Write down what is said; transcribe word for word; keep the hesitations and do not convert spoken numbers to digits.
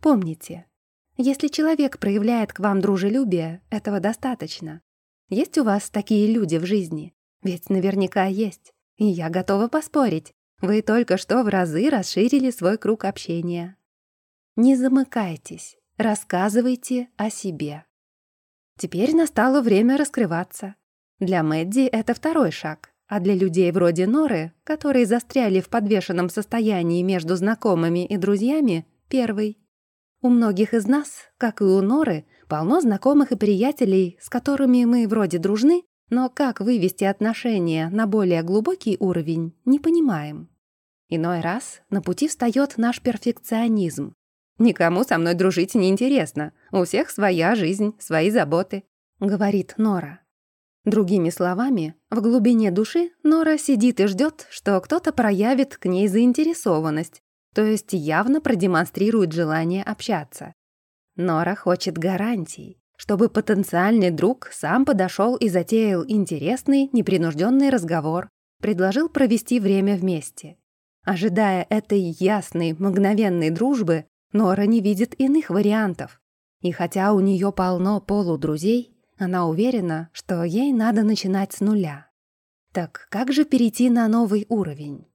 Помните, если человек проявляет к вам дружелюбие, этого достаточно. Есть у вас такие люди в жизни? Ведь наверняка есть. И я готова поспорить. Вы только что в разы расширили свой круг общения. Не замыкайтесь, рассказывайте о себе. Теперь настало время раскрываться. Для Мэдди это второй шаг, а для людей вроде Норы, которые застряли в подвешенном состоянии между знакомыми и друзьями, первый. У многих из нас, как и у Норы, полно знакомых и приятелей, с которыми мы вроде дружны, но как вывести отношения на более глубокий уровень, не понимаем. Иной раз на пути встает наш перфекционизм. «Никому со мной дружить не интересно, у всех своя жизнь, свои заботы», — говорит Нора. Другими словами, в глубине души Нора сидит и ждет, что кто-то проявит к ней заинтересованность, то есть явно продемонстрирует желание общаться. Нора хочет гарантий, чтобы потенциальный друг сам подошел и затеял интересный, непринужденный разговор, предложил провести время вместе. Ожидая этой ясной, мгновенной дружбы, Нора не видит иных вариантов. И хотя у нее полно полудрузей, она уверена, что ей надо начинать с нуля. Так как же перейти на новый уровень?